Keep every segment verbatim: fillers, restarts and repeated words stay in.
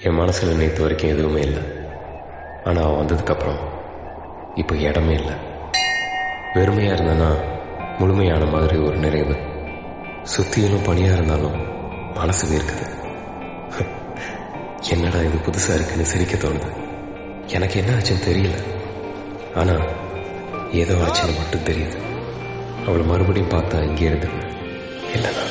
என் மனசில் நேற்று வரைக்கும் எதுவுமே இல்லை. ஆனால் அவன் வந்ததுக்கப்புறம் இப்போ இடமே இல்லை. வெறுமையாக இருந்தேன்னா முழுமையான மாதிரி ஒரு நிறைவு. சுத்தியிலும் பணியாக இருந்தாலும் மனசு வேர்க்குது. என்னடா இது புதுசாக இருக்குன்னு சிரிக்க தோணுது. எனக்கு என்ன ஆச்சுன்னு தெரியல, ஆனால் ஏதோ ஆச்சுன்னு மட்டும் தெரியுது. அவளை மறுபடியும் பார்த்தா இங்கே இருந்துருவேன். இல்லைண்ணா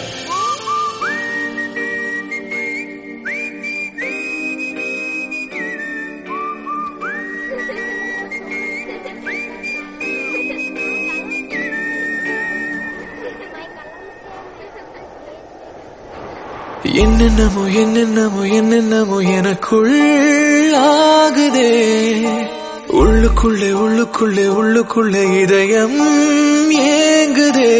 என்னென்னமோ என்னென்னமோ என்னென்னமோ எனக்குள் ஆகுதே. உள்ளுக்குள்ளே உள்ளுக்குள்ளே உள்ளுக்குள்ளே இதயம் ஏங்குதே.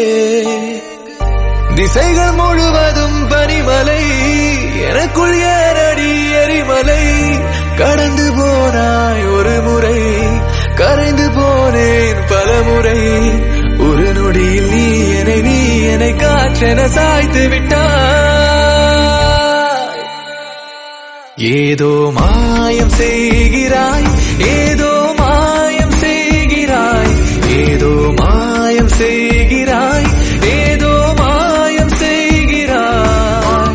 திசைகள் முழுவதும் பனிமலை, எனக்குள் ஏறடி எரிமலை. கடந்து போனாய் ஒரு முறை, கரைந்து போனேன் பல முறை. ஒரு நொடியில் நீ என்னை நீ என்னை காற்றென சாய்த்து விட்டாய். ஏதோ மாயம் செய்கிறாய், ஏதோ மாயம் செய்கிறாய், ஏதோ மாயம் செய்கிறாய், ஏதோ மாயம் செய்கிறாய்.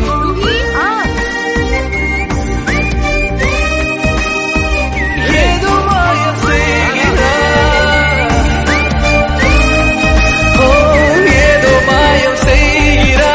ஏதோ மாயம் செய்கிறாய், ஓ ஏதோ மாயம் செய்கிறாய்.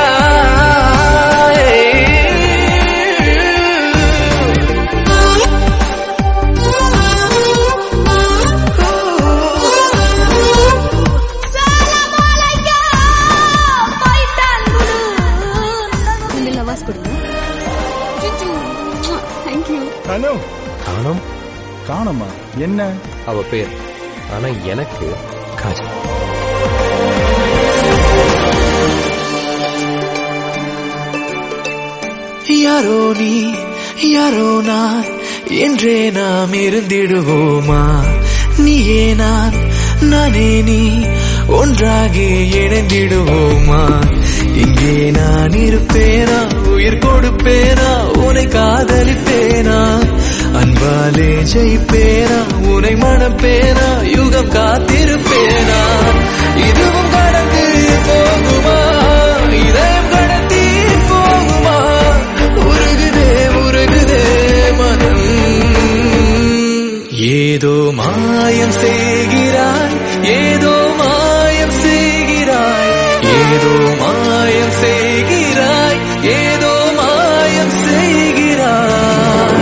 காணோம் காணமா என்ன அவ பேர், ஆனா எனக்கு காஜல். யாரோ நீ யாரோ நான் என்றே நாம் இருந்திடுவோமா? நீயே நான் நானே நீ ஒன்றாகி இணைந்திடுவோமா? இங்கே நான் இருப்பேனா, உயிர் கொடுப்பேனா, உன்னை காதலிப்பேனா, அன்பாலே ஜெயிப்பேனா, உன்னை மணப்பேனா, யுகம் காத்திருப்பேனா? இதுவும் கடந்து போகுமா, இதயம் கடத்தி போகுமா? உருகுதே உருகுதே மனம். ஏதோ மாயம் செய்கிறாய், ஏதோ மாயம் செய்கிறாய், ஏதோ மாயம் செய்கிறாய், ஏதோ மாயம் செய்கிறாய்.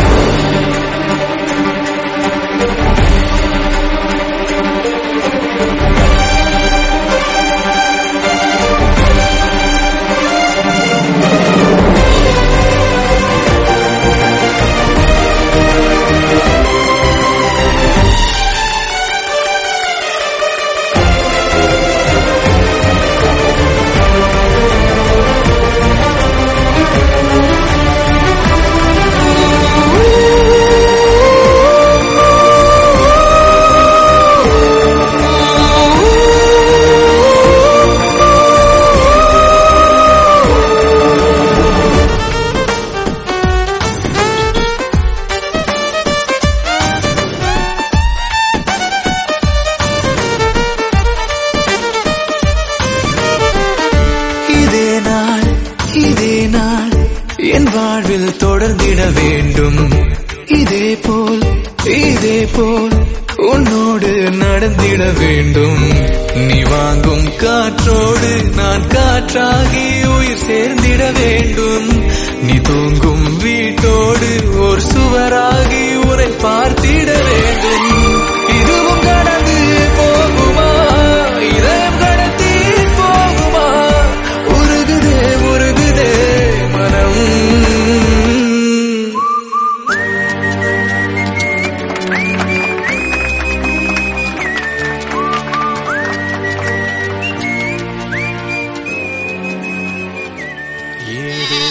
இதே நாள் என் வாழ்வில் தொடர்ந்திட வேண்டும். இதே போல் இதே போல் உன்னோடு நடந்திட வேண்டும். நீ வாங்கும் காற்றோடு நான் காற்றாகி உயிர் சேர்ந்திட வேண்டும். நீ தூங்கும் வீட்டோடு ஒரு சுவராகி உன்னை பார்த்திட வேண்டும். இதுவும் கடந்து போகுமா, இதயம் கடத்தி போகுமா? உருகுதே உருகுதே மனம். ஏதோ